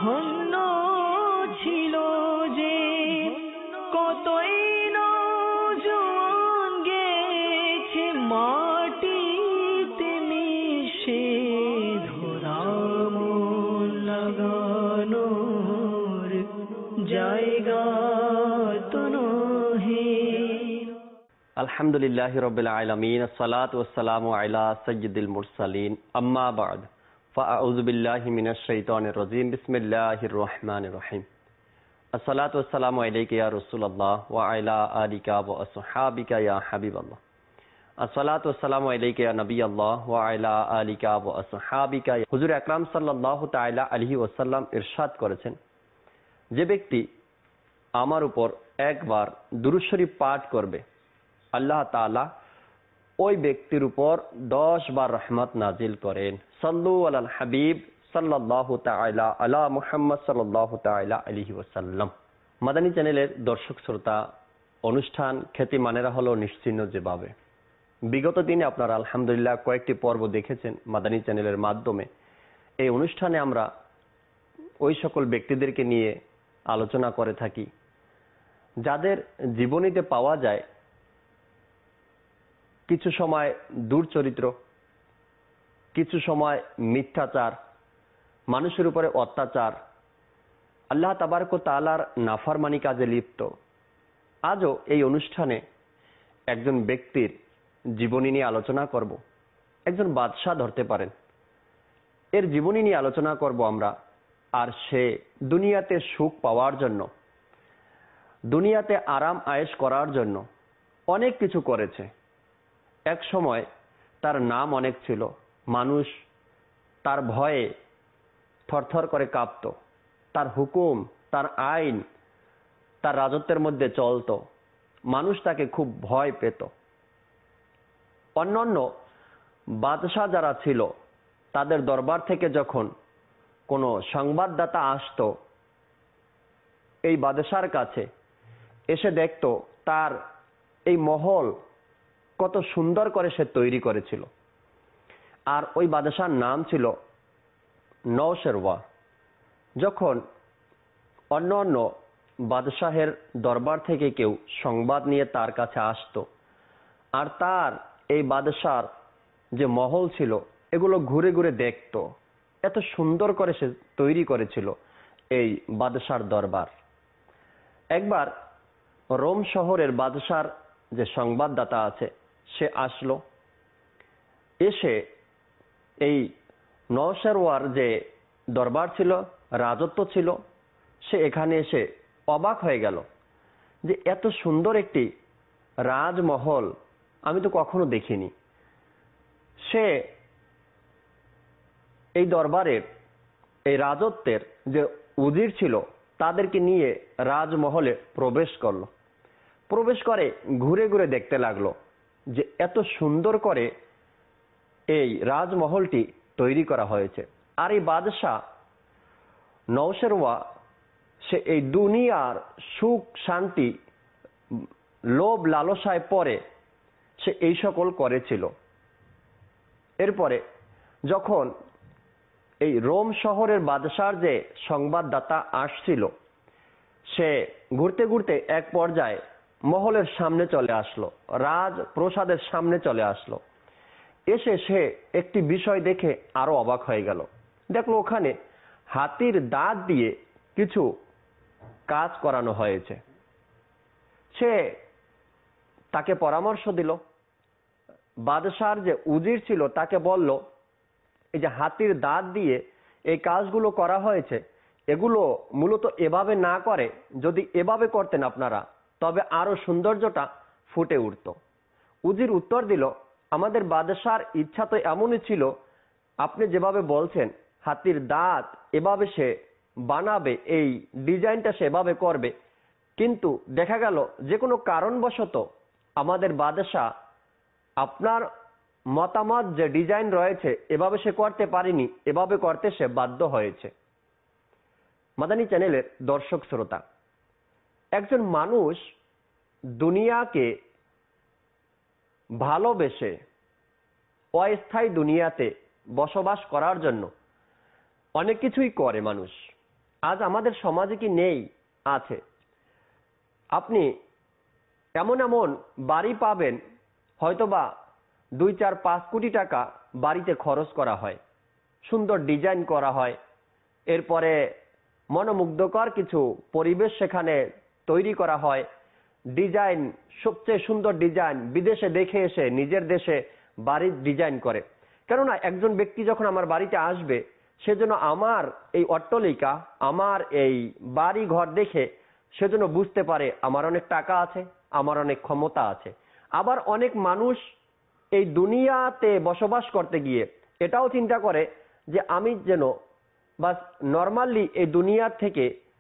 ধন্য ছিল যে কতই নওজোয়ান গেছে মাটিতে মিশে ধরা মন লাগানোর জায়গা তো নহে। আলহামদুলিল্লাহি রাব্বিল আলামিন, আসসালাতু ওয়াসসালামু আলা সাইয়্যিদিল মুরসালিন, আম্মা বা'দ, ফাআউযু বিল্লাহি মিনাশ শাইতানির রাজীম, বিসমিল্লাহির রহমানির রহিম। আসসালাতু ওয়াসসালামু আলাইকা ইয়া রাসূলুল্লাহ ওয়া আলা আলিকা ওয়া আসহাবিকা ইয়া হাবিবাল্লাহ। আসসালাতু ওয়াসসালামু আলাইকা ইয়া নবিয়াল্লাহ ওয়া আলা আলিকা ওয়া আসহাবিকা। হুজুর আকরাম সাল্লাল্লাহু তাআলা আলাইহি ওয়াসাল্লাম ইরশাদ করেছেন, যে ব্যক্তি আমার উপর একবার দুরূদ শরীফ পাঠ করবে, আল্লাহ তাআলা ওই ব্যক্তির উপর 10 বার রহমত নাজিল করেন। সাল্লু আলাল হাবিব সাল্লাল্লাহু তাআলা আলা মুহাম্মদ সাল্লাল্লাহু তাআলা আলাইহি ওয়াসাল্লাম। মাদানী চ্যানেলের দর্শক শ্রোতা, অনুষ্ঠান খ্যাতি মানেরা হলো নিশ্চিহ্ন যেভাবে। বিগত দিনে আপনারা আলহামদুলিল্লাহ কয়েকটি পর্ব দেখেছেন মাদানী চ্যানেলের মাধ্যমে। এই অনুষ্ঠানে আমরা ওই সকল ব্যক্তিদেরকে নিয়ে আলোচনা করে থাকি যাদের জীবনীতে পাওয়া যায় কিছু সময় দুর্চরিত্র, কিছু সময় মিথ্যাচার, মানুষের উপরে অত্যাচার, আল্লাহ তাবারক ওয়া তাআলার নাফরমানি কাজে লিপ্ত। আজও এই অনুষ্ঠানে একজন ব্যক্তির জীবনী নিয়ে আলোচনা করব। একজন বাদশাহ ধরতে পারেন, এর জীবনী নিয়ে আলোচনা করব আমরা। আর সে দুনিয়াতে সুখ পাওয়ার জন্য, দুনিয়াতে আরাম আয়েশ করার জন্য অনেক কিছু করেছে। এক সময় তার নাম অনেক ছিল, মানুষ তার ভয়ে থরথর করে কাঁপত, তার হুকুম, তার আইন, তার রাজত্বের মধ্যে চলত, মানুষ তাকে খুব ভয় পেত। অন্যান্য বাদশাহ যারা ছিল তাদের দরবার থেকে যখন কোনো সংবাদদাতা আসতো এই বাদশার কাছে, এসে দেখত তার এই মহল কত সুন্দর করে সে তৈরি করেছিল। আর ওই বাদশার নাম ছিল নওশেরওয়াহ। যখন অন্য অন্য বাদশাহের দরবার থেকে কেউ সংবাদ নিয়ে তার কাছে আসতো, আর তার এই বাদশার যে মহল ছিল এগুলো ঘুরে ঘুরে দেখত, এত সুন্দর করে সে তৈরি করেছিল এই বাদশার দরবার। একবার রোম শহরের বাদশার যে সংবাদদাতা আছে সে আসলো, এসে এই নওশেরওয়ার যে দরবার ছিল, রাজত্ব ছিল, সে এখানে এসে অবাক হয়ে গেল যে এত সুন্দর একটি রাজমহল আমি তো কখনো দেখিনি। সে এই দরবারের, এই রাজত্বের যে উজির ছিল তাদেরকে নিয়ে রাজমহলে প্রবেশ করলো। প্রবেশ করে ঘুরে ঘুরে দেখতে লাগলো যে এত সুন্দর করে এই রাজমহলটি তৈরি করা হয়েছে। আর এই বাদশাহ নওশেরওয়াহ সে এই দুনিয়ার সুখ শান্তি লোভ লালসায় পড়ে সে এই সকল করেছিল। এরপরে যখন এই রোম শহরের বাদশার যে সংবাদদাতা আসছিল, সে ঘুরতে ঘুরতে এক পর্যায়ে মহলের সামনে চলে আসলো, রাজপ্রসাদের সামনে চলে আসলো। এসে সে একটি বিষয় দেখে আরো অবাক হয়ে গেল। দেখলো ওখানে হাতির দাঁত দিয়ে কিছু কাজ করানো হয়েছে। সে তাকে পরামর্শ দিল, বাদশার যে উজির ছিল তাকে বলল, এই যে হাতির দাঁত দিয়ে এই কাজগুলো করা হয়েছে, এগুলো মূলত এভাবে না করে যদি এভাবে করতেন আপনারা, তবে আরো সৌন্দর্যটা ফুটে উঠত। উজির উত্তর দিল, আমাদের বাদশার ইচ্ছা তো এমনই ছিল, আপনি যেভাবে বলছেন হাতির দাঁত এভাবে সে বানাবে, এই ডিজাইনটা সে এভাবে করবে, কিন্তু দেখা গেল যে কোনো কারণবশত আমাদের বাদশাহ আপনার মতামত যে ডিজাইন রয়েছে এভাবে সে করতে পারেনি, এভাবে করতে সে বাধ্য হয়েছে। মাদানী চ্যানেলের দর্শক শ্রোতা, একজন মানুষ দুনিয়াকে ভালোবেসে অস্থায়ী দুনিয়াতে বসবাস করার জন্য অনেক কিছুই করে মানুষ। আজ আমাদের সমাজে কি নেই? আছে। আপনি এমন এমন বাড়ি পাবেন, হয়তোবা 2, 4, 5 কোটি টাকা বাড়িতে খরচ করা হয়, সুন্দর ডিজাইন করা হয়, এরপরে মনোমুগ্ধকর কিছু পরিবেশ সেখানে তৈরি করা হয়, ডিজাইন, সবচেয়ে সুন্দর ডিজাইন বিদেশে দেখে এসে নিজের দেশে বাড়ির ডিজাইন করে। কেননা একজন ব্যক্তি যখন আমার বাড়িতে আসবে, সেজন্য আমার এই অট্টালিকা, আমার এই বাড়ি ঘর দেখে সেজন্য বুঝতে পারে আমার অনেক টাকা আছে, আমার অনেক ক্ষমতা আছে। আবার অনেক মানুষ এই দুনিয়াতে বসবাস করতে গিয়ে এটাও চিন্তা করে যে আমি যেন বাস নর্মালি এই দুনিয়া থেকে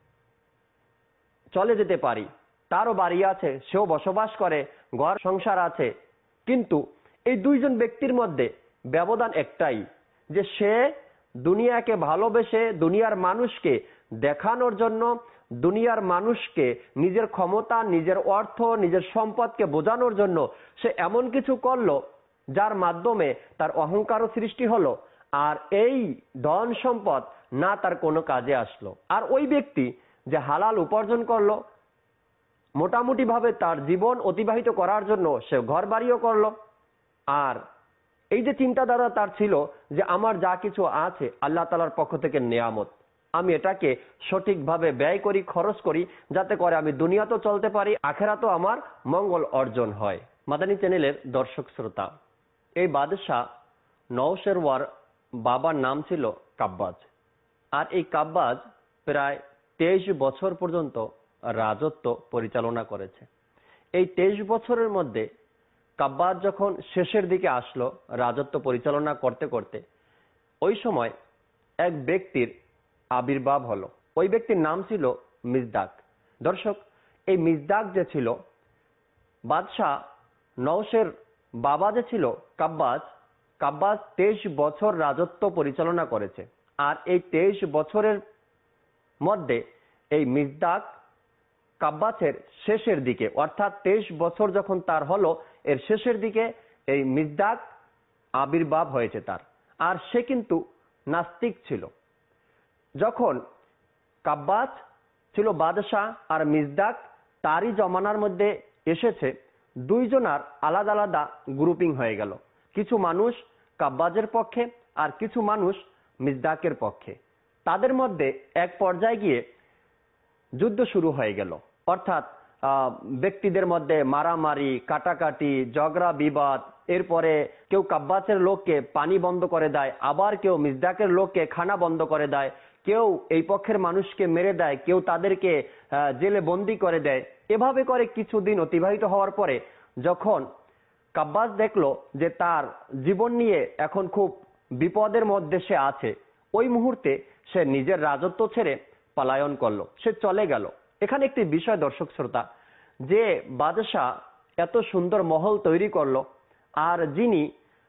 চলে যেতে পারি। তারও বাড়ি আছে, সেও বসবাস করে, ঘর সংসার আছে, কিন্তু এই দুইজন ব্যক্তির মধ্যে ব্যবধান একটাই, যে সে দুনিয়াকে ভালোবেসে দুনিয়ার মানুষকে দেখানোর জন্য, দুনিয়ার মানুষকে নিজের ক্ষমতা, নিজের অর্থ, নিজের সম্পদকে বোঝানোর জন্য সে এমন কিছু করলো যার মাধ্যমে তার অহংকারও সৃষ্টি হলো, আর এই ধন সম্পদ না তার কোনো কাজে আসলো। আর ওই ব্যক্তি যে হালাল উপার্জন করলো, মোটামুটি ভাবে তার জীবন অতিবাহিত করার জন্য সে ঘর বাড়িও করলো, আর এই যে চিন্তাধারা তার ছিল যে আমার যা কিছু আছে আল্লাহ তাআলার পক্ষ থেকে নেয়ামত, আমি এটাকে সঠিকভাবে ব্যয় করি, খরচ করি, যাতে করে আমি দুনিয়াতেও চলতে পারি, আখেরাতেও আমার মঙ্গল অর্জন হয়। মাদানী চ্যানেলের দর্শক শ্রোতা, এই বাদশাহ নওশেরওয়ার বাবার নাম ছিল কাব্বাজ। আর এই কাব্বাজ প্রায় 23 বছর পর্যন্ত রাজত্ব পরিচালনা করেছে। এই 23 বছরের মধ্যে কাব্বাজ যখন শেষের দিকে আসলো রাজত্ব পরিচালনা করতে করতে, ওই সময় এক ব্যক্তির আবির্ভাব হলো। ওই ব্যক্তির নাম ছিল মিজদাক। দর্শক, এই মিজদাক যে ছিল, বাদশাহ নওশের বাবা যে ছিল কাব্বাজ, 23 বছর রাজত্ব পরিচালনা করেছে। আর এই 23 বছরের মধ্যে এই মিজদাক কাব্বাজের শেষের দিকে, অর্থাৎ 23 বছর যখন তার হলো, এর শেষের দিকে এই মিজদাক আবির্ভাব হয়েছে তার। আর সে কিন্তু নাস্তিক ছিল। যখন কাব্বাজ ছিল বাদশাহ আর মিজদাক তারই জমানার মধ্যে এসেছে, দুইজনার আলাদা আলাদা গ্রুপিং হয়ে গেল। কিছু মানুষ কাব্বাজের পক্ষে আর কিছু মানুষ মিজদাকের পক্ষে। তাদের মধ্যে এক পর্যায়ে গিয়ে যুদ্ধ শুরু হয়ে গেল, অর্থাৎ ব্যক্তিদের মধ্যে মারামারি, কাটাকাটি, ঝগড়া বিবাদ। এরপরে কেউ কাব্বাজের লোককে পানি বন্ধ করে দেয়, আবার কেউ মিজদাকের লোককে খানা বন্ধ করে দেয়, কেউ এই পক্ষের মানুষকে মেরে দেয়, কেউ তাদেরকে জেলে বন্দি করে দেয়। এভাবে করে কিছুদিন অতিবাহিত হওয়ার পরে যখন কাব্বাজ দেখলো যে তার জীবন নিয়ে এখন খুব বিপদের মধ্যে সে আছে, ওই মুহূর্তে সে নিজের রাজত্ব ছেড়ে পলায়ন করলো, সে চলে গেল। এখানে একটি বিষয় দর্শক শ্রোতা, যে বাদশাহ এত সুন্দর মহল তৈরি করলো, আর যিনি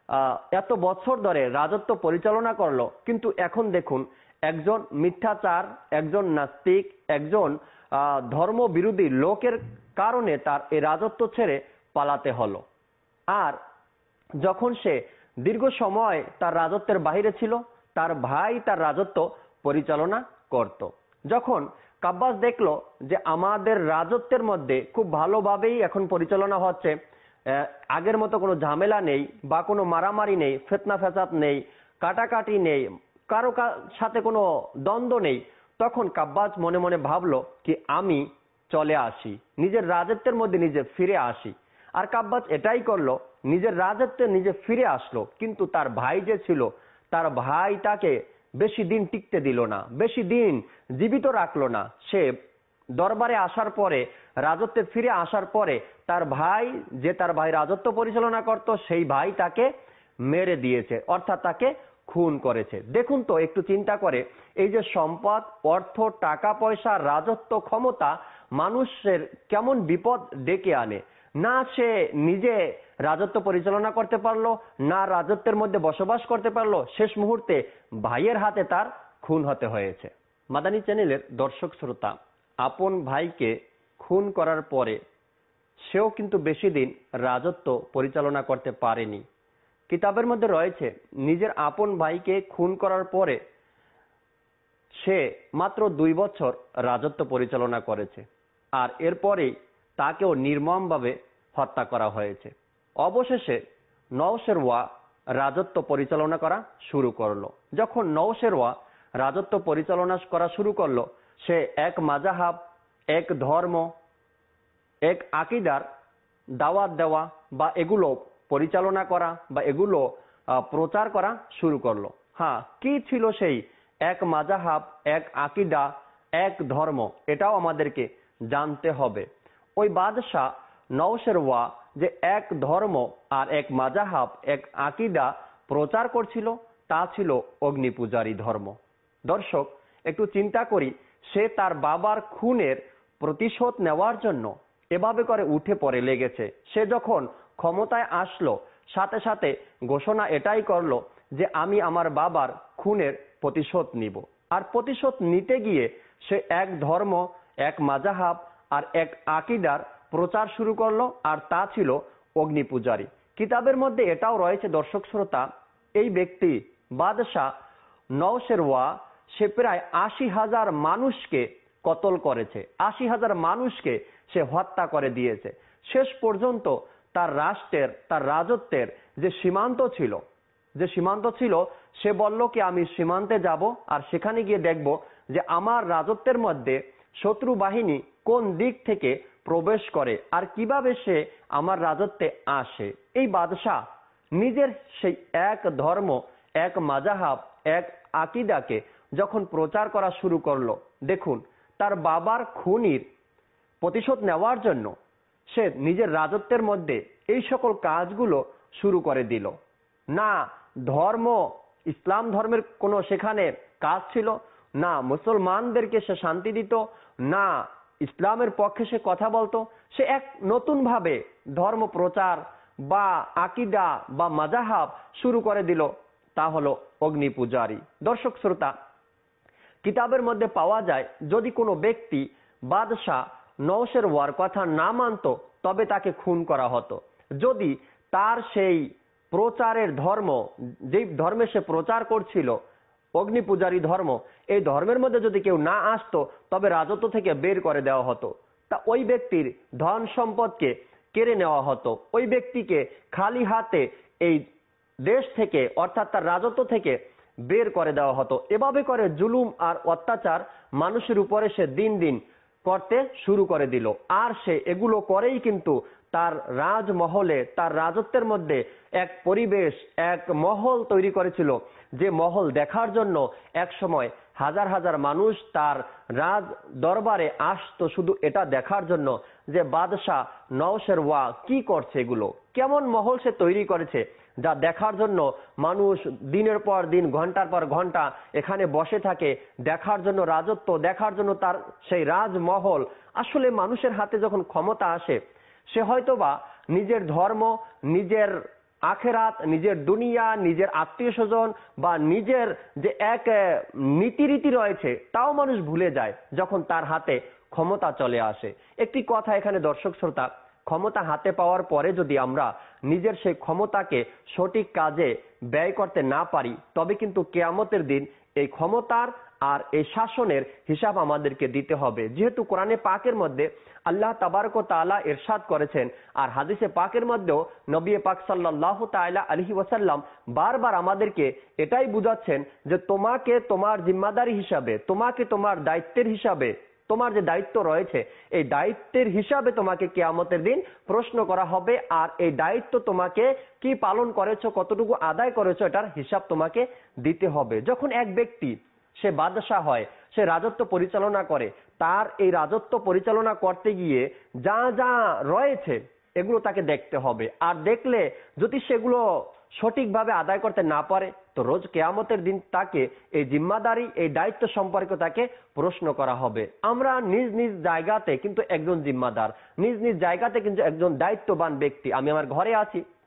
এত বছর ধরে রাজত্ব পরিচালনা করলো, কিন্তু এখন দেখুন একজন মিথ্যাচার, একজন নাস্তিক, একজন ধর্ম বিরোধী লোকের কারণে তার এই রাজত্ব ছেড়ে পালাতে হলো। আর যখন সে দীর্ঘ সময় তার রাজত্বের বাইরে ছিল, তার ভাই তার রাজত্ব পরিচালনা করত। যখন কাব্বাজ দেখলো যে আমাদের রাজত্বের মধ্যে খুব ভালোভাবেই এখন পরিচালনা হচ্ছে, আগের মতো কোনো ঝামেলা নেই বা কোনো মারামারি নেই, ফিতনা ফ্যাসাদ নেই, কাটাকাটি নেই, কারো সাথে কোনো দ্বন্দ্ব নেই, তখন কাব্বাজ মনে মনে ভাবলো কি আমি চলে আসি, নিজের রাজত্বের মধ্যে নিজে ফিরে আসি। আর কাব্বাজ এটাই করলো, নিজের রাজত্বে নিজে ফিরে আসলো। কিন্তু তার ভাই যে ছিল, তার ভাই তাকে বেশি দিন টিকতে দিল না, বেশি দিন জীবিত রাখলো না। সে দরবারে আসার পরে, রাজত্বে ফিরে আসার পরে তার ভাই, যে তার ভাই রাজত্ব পরিচালনা করত, সেই ভাই তাকে মেরে দিয়েছে, অর্থাৎ তাকে খুন করেছে। দেখুন তো, একটু চিন্তা করে, এই যে সম্পদ, অর্থ, টাকা পয়সা, রাজত্ব, ক্ষমতা মানুষের কেমন বিপদ ডেকে আনে। না সে নিজে রাজত্ব পরিচালনা করতে পারলো, না রাজত্বের মধ্যে বসবাস করতে পারলো, শেষ মুহূর্তে ভাইয়ের হাতে তার খুন হতে হয়েছে। মাদানী চ্যানেলের দর্শক শ্রোতা, আপন ভাইকে খুন করার পরে সেও কিন্তু বেশি দিন রাজত্ব পরিচালনা করতে পারেনি। কিতাবের মধ্যে রয়েছে, নিজের আপন ভাইকে খুন করার পরে সে মাত্র 2 বছর রাজত্ব পরিচালনা করেছে, আর এরপরেই তাকেও নির্মমভাবে হত্যা করা হয়েছে। অবশেষে নওশেরওয়া রাজত্ব পরিচালনা করা শুরু করলো। যখন নওশেরওয়া রাজত্ব পরিচালনা করা শুরু করলো, সে এক মাযহাব, এক ধর্ম, এক আকীদার দাওয়াত দেওয়া বা এগুলো পরিচালনা করা বা এগুলো প্রচার করা শুরু করলো। হ্যাঁ, কি ছিল সেই এক মাযহাব, এক আকীদা, এক ধর্ম, এটাও আমাদেরকে জানতে হবে। ওই বাদশাহ নওশেরওয়া যে এক ধর্ম আর এক মাযহাব, এক আকীদা প্রচার করছিল, তা ছিল অগ্নিপূজারী ধর্ম। দর্শক, একটু চিন্তা করি, সে তার বাবার খুনের প্রতিশোধ নেওয়ার জন্য এভাবে করে উঠে পড়ে লেগেছে। সে যখন ক্ষমতায় আসলো, সাথে সাথে ঘোষণা এটাই করলো যে আমি আমার বাবার খুনের প্রতিশোধ নিব। আর প্রতিশোধ নিতে গিয়ে সে এক ধর্ম, এক মাযহাব আর এক আকীদার প্রচার শুরু করলো, আর তা ছিল অগ্নিপূজারী। কিতাবের মধ্যে এটাও রয়েছে দর্শক শ্রোতা, এই ব্যক্তি বাদশাহ নওশেরওয়া সে প্রায় 80,000 মানুষকে কতল করেছে, 80,000 মানুষকে সে হত্যা করে দিয়েছে। শেষ পর্যন্ত তার রাষ্ট্রের, তার রাজত্বের যে সীমান্ত ছিল, সে বলল কি আমি সীমান্তে যাব আর সেখানে গিয়ে দেখব যে আমার রাজত্বের মধ্যে শত্রু বাহিনী কোন দিক থেকে প্রবেশ করে আর কিভাবে সে আমার রাজত্বে আসে। এই বাদশাহ নিজের সেই এক ধর্ম, এক মাযহাব, এক আকীদাকে যখন প্রচার করা শুরু করলো, দেখুন তার বাবার খুনির প্রতিশোধ নেওয়ার জন্য সে নিজের রাজত্বের মধ্যে এই সকল কাজগুলো শুরু করে দিল। না ধর্ম, ইসলাম ধর্মের কোনো সেখানে কাজ ছিল, না মুসলমানদেরকে সে শান্তি দিত, না ইসলামের পক্ষে সে কথা বলতো। সে এক নতুন ভাবে ধর্ম প্রচার বা আকীদা বা মাযহাব শুরু করে দিল, তা হলো অগ্নিপূজারী। দর্শক শ্রোতা, কিতাবের মধ্যে পাওয়া যায় যদি কোনো ব্যক্তি বাদশাহ নওশেরওয়ার কথা না মানত, তবে তাকে খুন করা হতো। যদি তার সেই প্রচারের ধর্ম, যেই ধর্মে সে প্রচার করছিল, অগ্নিপূজারী ধর্ম, এই ধর্মের মধ্যে যদি কেউ না আসতো, তবে রাজত্ব থেকে বের করে দেওয়া হতো। তা ওই ব্যক্তির ধন সম্পদকে কেড়ে নেওয়া হতো, ওই ব্যক্তিকে খালি হাতে এই দেশ থেকে অর্থাৎ তার রাজত্ব থেকে বের করে দেওয়া হতো। এভাবে করে জুলুম আর অত্যাচার মানুষের উপরে সে দিন দিন করতে শুরু করে দিল। আর সে এগুলো করেই কিন্তু তার রাজমহলে, তার রাজত্বের মধ্যে এক পরিবেশ, এক মহল তৈরি করেছিল, যে মহল দেখার জন্য এক সময় হাজার হাজার মানুষ তার রাজ দরবারে আসতো শুধু এটা দেখার জন্য যে বাদশাহ নওশেরওয়া কি করছে, এগুলো কেমন মহল সে তৈরি করেছে, যা দেখার জন্য মানুষ দিনের পর দিন, ঘন্টার পর ঘন্টা এখানে বসে থাকে দেখার জন্য, রাজত্ব দেখার জন্য, তার সেই রাজমহল। আসলে মানুষের হাতে যখন ক্ষমতা আসে, সে হয়তোবা নিজের ধর্ম, নিজের আখেরাত, নিজের দুনিয়া, নিজের আত্মীয় স্বজন বা নিজের যে এক নীতিরীতি রয়েছে, তাও মানুষ ভুলে যায় যখন তার হাতে ক্ষমতা চলে আসে। একটি কথা এখানে দর্শক শ্রোতা, ক্ষমতা হাতে পাওয়ার পরে যদি আমরা নিজের সেই ক্ষমতাকে সঠিক কাজে ব্যয় করতে না পারি, তবে কিন্তু কিয়ামতের দিন এই ক্ষমতার আর এই শাসনের হিসাব আমাদেরকে দিতে হবে। যেহেতু কোরআনে পাকের মধ্যে আল্লাহ তাবারক ওয়া তাআলা ইরশাদ করেছেন, আর হাদিসে পাকের মধ্যেও নবী পাক সাল্লাল্লাহু তাআলা আলাইহি ওয়াসাল্লাম বারবার আমাদেরকে এটাই বুঝাচ্ছেন যে তোমাকে তোমার জিম্মাদারি হিসাবে, তোমাকে তোমার দায়িত্বের হিসাবে, তোমার যে দায়িত্ব রয়েছে এই দায়িত্বের হিসাবে তোমাকে কিয়ামতের দিন প্রশ্ন করা হবে। আর এই দায়িত্ব তোমাকে কি পালন করেছো, কতটুকু আদায় করেছো, এটার হিসাব তোমাকে দিতে হবে। যখন এক ব্যক্তি সে বাদশাহ হয়, সে রাজত্ব পরিচালনা করে, তার এই রাজত্ব পরিচালনা করতে গিয়ে যা যা রয়েছে এগুলো তাকে দেখতে হবে। আর দেখলে যদি সেগুলো সঠিকভাবে আদায় করতে না পারে, তো রোজ কিয়ামতের দিন তাকে এই জিম্মাদারি, এই দায়িত্ব সম্পর্কে তাকে প্রশ্ন করা হবে। আমরা নিজ নিজ জায়গাতে কিন্তু একজন জিম্মাদার, নিজ নিজ জায়গাতে কিন্তু একজন দায়িত্ববান ব্যক্তি। আমি আমার ঘরে আছি,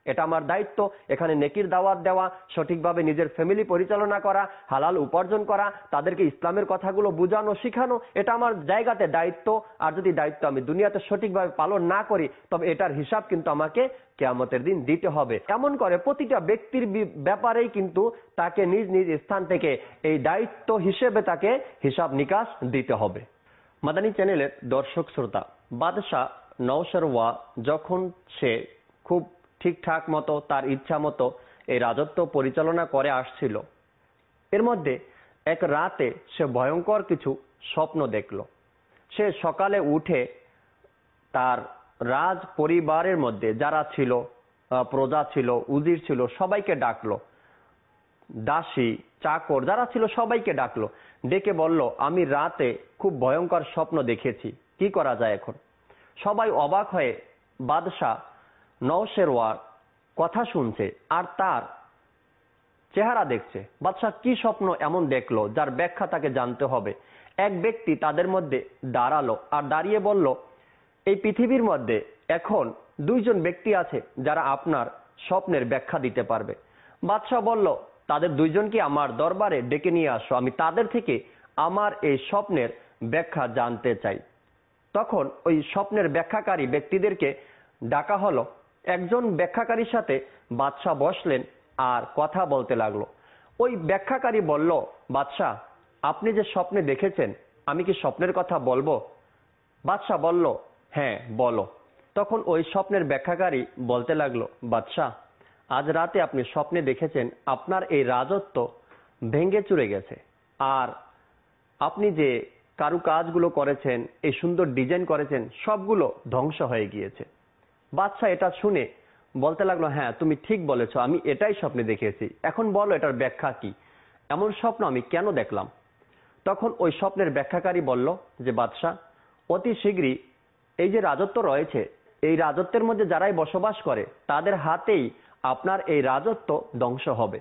এটা আমার দায়িত্ব। এখানে নেকির দাওয়াত দেওয়া, সঠিকভাবে নিজের ফ্যামিলি পরিচালনা করা, হালাল উপার্জন করা, তাদেরকে ইসলামের কথাগুলো বোঝানো, শিখানো, এটা আমার জায়গাতে দায়িত্ব। আর যদি দায়িত্ব আমি দুনিয়াতে সঠিকভাবে পালন না করি, তবে এটার হিসাব কিন্তু আমাকে কিয়ামতের দিন দিতে হবে। এমন করে প্রতিটা ব্যক্তির ব্যাপারেই কিন্তু তাকে নিজ নিজ স্থান থেকে এই দায়িত্ব হিসেবে তাকে হিসাব নিকাশ দিতে হবে। মাদানী চ্যানেলের দর্শক শ্রোতা, বাদশাহ নওশেরওয়া যখন সে খুব ঠিকঠাক মতো তার ইচ্ছা মতো এই রাজত্ব পরিচালনা করে আসছিল, এর মধ্যে এক রাতে সে ভয়ঙ্কর কিছু স্বপ্ন দেখল। সে সকালে উঠে তার রাজ পরিবারের মধ্যে যারা ছিল, প্রজা ছিল, উজির ছিল, সবাইকে ডাকলো, দাসী চাকর যারা ছিল সবাইকে ডাকলো, ডেকে বলল, আমি রাতে খুব ভয়ঙ্কর স্বপ্ন দেখেছি, কি করা যায় এখন? সবাই অবাক হয়ে বাদশাহ নওশেরওয়ার কথা শুনছে আর তার চেহারা দেখছে। বাদশাহ কি স্বপ্ন এমন দেখলো যার ব্যাখ্যা তাকে জানতে হবে। এক ব্যক্তি তাদের মধ্যে দাঁড়ালো আর দাঁড়িয়ে বলল, এই পৃথিবীর মধ্যে এখন দুইজন ব্যক্তি আছে যারা আপনার স্বপ্নের ব্যাখ্যা দিতে পারবে। বাদশাহ বলল, তাদের দুইজনকে আমার দরবারে ডেকে নিয়ে আসো, আমি তাদের থেকে আমার এই স্বপ্নের ব্যাখ্যা জানতে চাই। তখন ওই স্বপ্নের ব্যাখ্যাকারী ব্যক্তিদেরকে ডাকা হলো। একজন ব্যাখ্যাকারীর সাথে বাদশাহ বসলেন আর কথা বলতে লাগলো। ওই ব্যাখ্যাকারী বলল, বাদশাহ, আপনি যে স্বপ্নে দেখেছেন, আমি কি স্বপ্নের কথা বলবো? বাদশাহ বলল, হ্যাঁ বলো। তখন ওই স্বপ্নের ব্যাখ্যাকারী বলতে লাগলো, বাদশাহ, আজ রাতে আপনি স্বপ্নে দেখেছেন আপনার এই রাজত্ব ভেঙে চুরে গেছে, আর আপনি যে কারুকাজগুলো করেছেন, এই সুন্দর ডিজাইন করেছেন, সবগুলো ধ্বংস হয়ে গিয়েছে। বাদশাহ এটা শুনে বলতে লাগলো, হ্যাঁ তুমি ঠিক বলেছো, আমি এটাই স্বপ্নে দেখেছি, এখন বলো এটার ব্যাখ্যা কি, এমন স্বপ্ন আমি কেন দেখলাম? তখন ওই স্বপ্নের ব্যাখ্যাকারী বলল যে, বাদশাহ, অতি শীঘ্রই এই যে রাজত্ব রয়েছে, এই রাজত্বের মধ্যে যারাই বসবাস করে তাদের হাতেই আপনার এই রাজত্ব ধ্বংস হবে,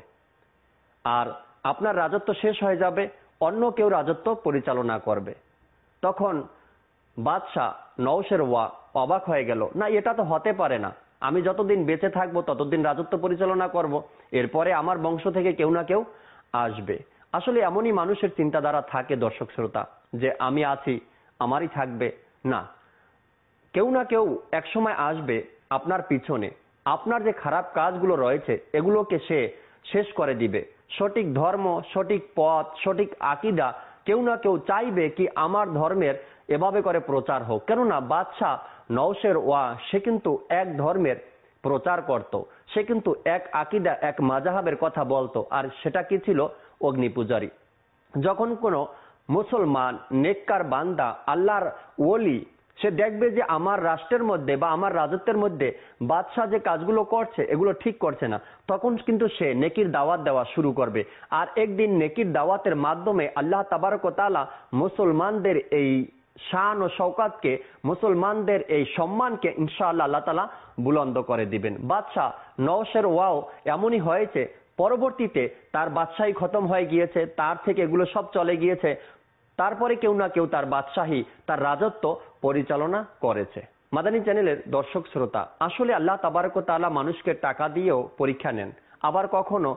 আর আপনার রাজত্ব শেষ হয়ে যাবে, অন্য কেউ রাজত্ব পরিচালনা করবে। তখন বাদশাহ নওশেরওয়া অবাক হয়ে গেল, না এটা তো হতে পারে না, আমি যতদিন বেঁচে থাকবো ততদিন রাজত্ব পরিচালনা করব, এরপরে আমার বংশ থেকে কেউ না কেউ আসবে। আসলে এমনই মানুষের চিন্তাধারা থাকে দর্শক শ্রোতা, যে আমি আছি আমারই থাকবে, না, কেউ না কেউ একসময় আসবে আপনার পিছনে, আপনার যে খারাপ কাজগুলো রয়েছে এগুলোকে সে শেষ করে দিবে। সঠিক ধর্ম, সঠিক পথ, সঠিক আকীদা কেউ না কেউ চাইবে কি আমার ধর্মের এভাবে করে প্রচার হোক। কেননা বাদশাহ নওশেরওয়া সে কিন্তু এক ধর্মের প্রচার করত, সে কিন্তু এক আকীদা, এক মাযহাবের কথা বলতো, আর সেটা কি ছিল? অগ্নিপূজারী। যখন কোনো মুসলমান নেককার বান্দা, আল্লাহর ওলি, সে দেখবে যে আমার রাষ্ট্রের মধ্যে বা আমার রাজত্বের মধ্যে বাদশাহ যে কাজগুলো করছে এগুলো ঠিক করছে না, তখন কিন্তু সে নেকির দাওয়াত দেওয়া শুরু করবে। আর একদিন নেকির দাওয়াতের মাধ্যমে আল্লাহ তাবারক ওয়া তাআলা মুসলমানদের এই শান ও শওকাতকে, মুসলমানদের এই সম্মানকে ইনশাআল্লাহ আল্লাহ তাআলা বুলন্দ করে দিবেন। বাদশাহ নওশেরওয়াও এমনই হয়েছে, পরবর্তীতে তার বাদশাহী খতম হয়ে গিয়েছে, তার থেকে এগুলো সব চলে গিয়েছে, তারপরে কেউ না কেউ তার বাদশাহী, তার রাজত্ব পরিচালনা করেছে। মাদানী চ্যানেলের দর্শক শ্রোতা, আসলে আল্লাহ তাবারক ওয়া তাআলা মানুষকে টাকা দিয়েও পরীক্ষা নেন, আবার কখনো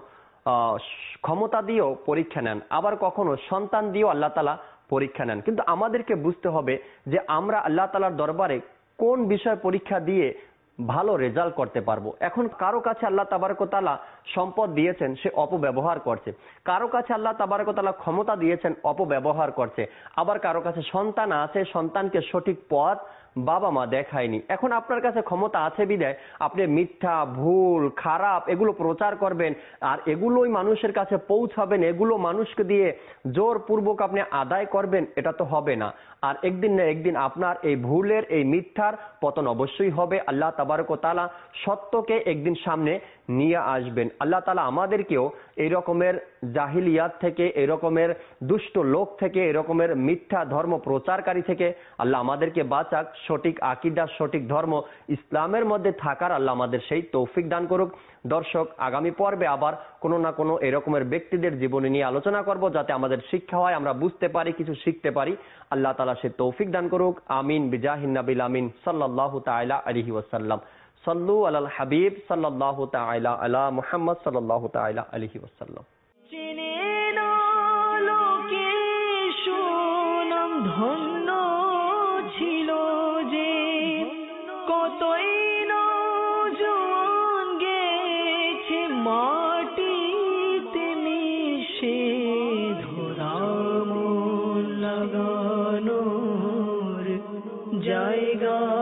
ক্ষমতা দিয়েও পরীক্ষা নেন, আবার কখনো সন্তান দিয়েও আল্লাহ তাআলা পরীক্ষা নেন। কিন্তু আমাদেরকে বুঝতে হবে যে আমরা আল্লাহ তাআলার দরবারে কোন বিষয় পরীক্ষা দিয়ে ভালো রেজাল্ট করতে পারবো। এখন কারো কাছে আল্লাহ তাবারক ওয়া তাআলা সম্পদ দিয়েছেন, সে অপব্যবহার করছে, কারো কাছে আল্লাহ তাবারক ওয়া তাআলা ক্ষমতা দিয়েছেন, অপব্যবহার করছে, আবার কারো কাছে সন্তান আছে, সন্তানকে সঠিক পথ বাবা মা দেখায়নি। এখন আপনার কাছে ক্ষমতা আছে বিধায় আপনি মিথ্যা, ভুল, খারাপ এগুলো প্রচার করবেন, আর এগুলোই মানুষের কাছে পৌঁছাবেন, এগুলো মানুষকে দিয়ে জোরপূর্বক আপনি আদায় করবেন, এটা তো হবে না। আর একদিন না একদিন আপনার এই ভুলের, এই মিথ্যার পতন অবশ্যই হবে। আল্লাহ তাবারক ওয়া তাআলা সত্যকে একদিন সামনে নিয়ে আসবেন। আল্লাহ তাআলা আমাদেরকেও এই রকমের জাহিলিয়াত থেকে, এই রকমের দুষ্ট লোক থেকে, এই রকমের মিথ্যা ধর্ম প্রচারকারী থেকে আল্লাহ আমাদেরকে বাঁচাক। সঠিক আকীদা, সঠিক ধর্ম ইসলামের মধ্যে থাকার আল্লাহ আমাদের সেই তৌফিক দান করুক। দর্শক, আগামী পর্বে আবার কোনো না কোনো এরকমের ব্যক্তিদের জীবনী নিয়ে আলোচনা করব, যাতে আমাদের শিক্ষা হয়, আমরা বুঝতে পারি, কিছু শিখতে পারি। আল্লাহ তাআলা সে তৌফিক দান করুক। আমিন বিজাহিন নবিল আমিন সাল্লাল্লাহু তাআলা আলাইহি ওয়াসাল্লাম। সাল্লু আলাল হাবিব সাল্লাল্লাহু তাআলা আলা মুহাম্মদ সাল্লাল্লাহু তাআলা আলাইহি ওয়াসাল্লাম। চেনে না লোকে সুনাম ধন্য ছিল যে, কতই নওজোয়ান গেছে মাটিতে মিশে, ধরা মন লাগানোর জায়গা